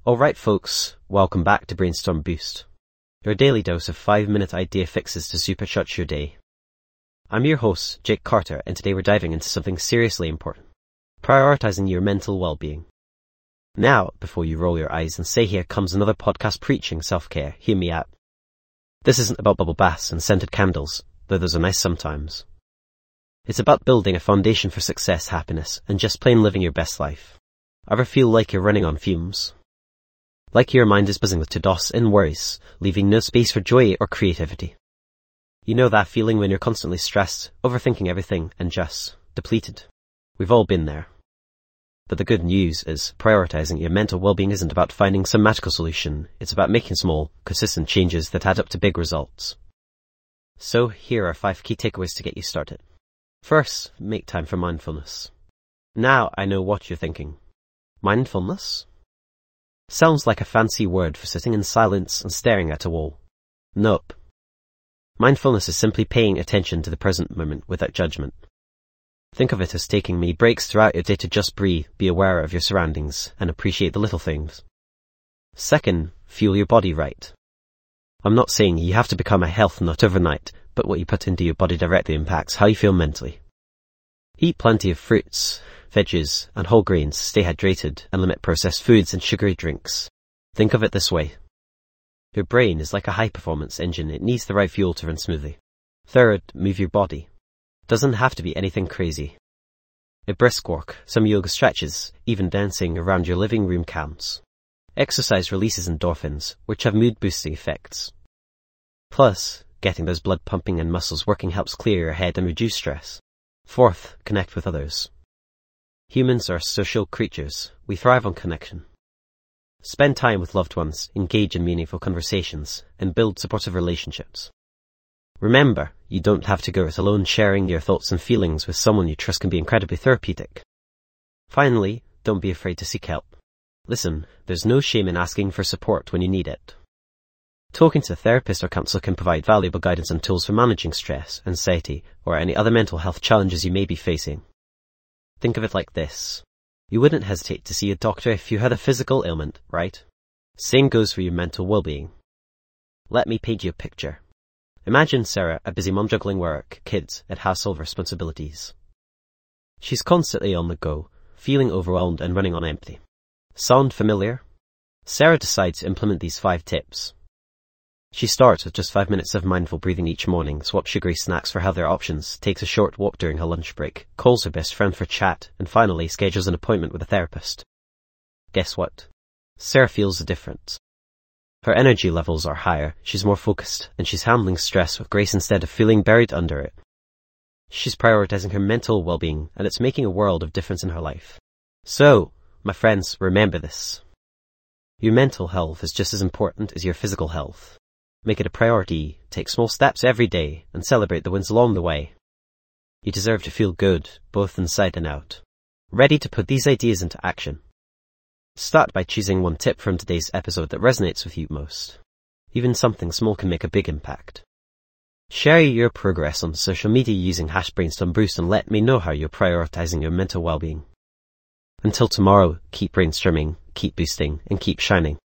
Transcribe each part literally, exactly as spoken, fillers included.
Alright folks, welcome back to Brainstorm Boost, your daily dose of five minute idea fixes to supercharge your day. I'm your host, Jake Carter, and today we're diving into something seriously important, prioritizing your mental well-being. Now, before you roll your eyes and say here comes another podcast preaching self-care, hear me out. This isn't about bubble baths and scented candles, though those are nice sometimes. It's about building a foundation for success, happiness, and just plain living your best life. Ever feel like you're running on fumes? Like your mind is buzzing with to-dos and worries, leaving no space for joy or creativity. You know that feeling when you're constantly stressed, overthinking everything, and just depleted. We've all been there. But the good news is, prioritizing your mental well-being isn't about finding some magical solution. It's about making small, consistent changes that add up to big results. So here are five key takeaways to get you started. First, make time for mindfulness. Now I know what you're thinking. Mindfulness? Sounds like a fancy word for sitting in silence and staring at a wall. Nope. Mindfulness is simply paying attention to the present moment without judgment. Think of it as taking mini breaks throughout your day to just breathe, be aware of your surroundings, and appreciate the little things. Second, fuel your body right. I'm not saying you have to become a health nut overnight, but what you put into your body directly impacts how you feel mentally. Eat plenty of fruits, veggies, and whole grains, stay hydrated, and limit processed foods and sugary drinks. Think of it this way. Your brain is like a high-performance engine. It needs the right fuel to run smoothly. Third, move your body. Doesn't have to be anything crazy. A brisk walk, some yoga stretches, even dancing around your living room counts. Exercise releases endorphins, which have mood-boosting effects. Plus, getting those blood pumping and muscles working helps clear your head and reduce stress. Fourth, connect with others. Humans are social creatures. We thrive on connection. Spend time with loved ones, engage in meaningful conversations, and build supportive relationships. Remember, you don't have to go it alone. Sharing your thoughts and feelings with someone you trust can be incredibly therapeutic. Finally, don't be afraid to seek help. Listen, there's no shame in asking for support when you need it. Talking to a therapist or counselor can provide valuable guidance and tools for managing stress, anxiety, or any other mental health challenges you may be facing. Think of it like this. You wouldn't hesitate to see a doctor if you had a physical ailment, right? Same goes for your mental well-being. Let me paint you a picture. Imagine Sarah, a busy mom juggling work, kids, and household responsibilities. She's constantly on the go, feeling overwhelmed and running on empty. Sound familiar? Sarah decides to implement these five tips. She starts with just five minutes of mindful breathing each morning, swaps sugary snacks for healthier options, takes a short walk during her lunch break, calls her best friend for chat, and finally schedules an appointment with a therapist. Guess what? Sarah feels the difference. Her energy levels are higher, she's more focused, and she's handling stress with grace instead of feeling buried under it. She's prioritizing her mental well-being, and it's making a world of difference in her life. So, my friends, remember this. Your mental health is just as important as your physical health. Make it a priority, take small steps every day, and celebrate the wins along the way. You deserve to feel good, both inside and out. Ready to put these ideas into action? Start by choosing one tip from today's episode that resonates with you most. Even something small can make a big impact. Share your progress on social media using hash BrainstormBoost and let me know how you're prioritizing your mental well-being. Until tomorrow, keep brainstorming, keep boosting, and keep shining.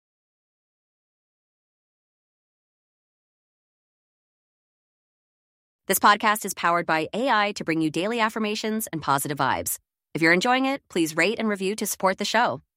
This podcast is powered by A I to bring you daily affirmations and positive vibes. If you're enjoying it, please rate and review to support the show.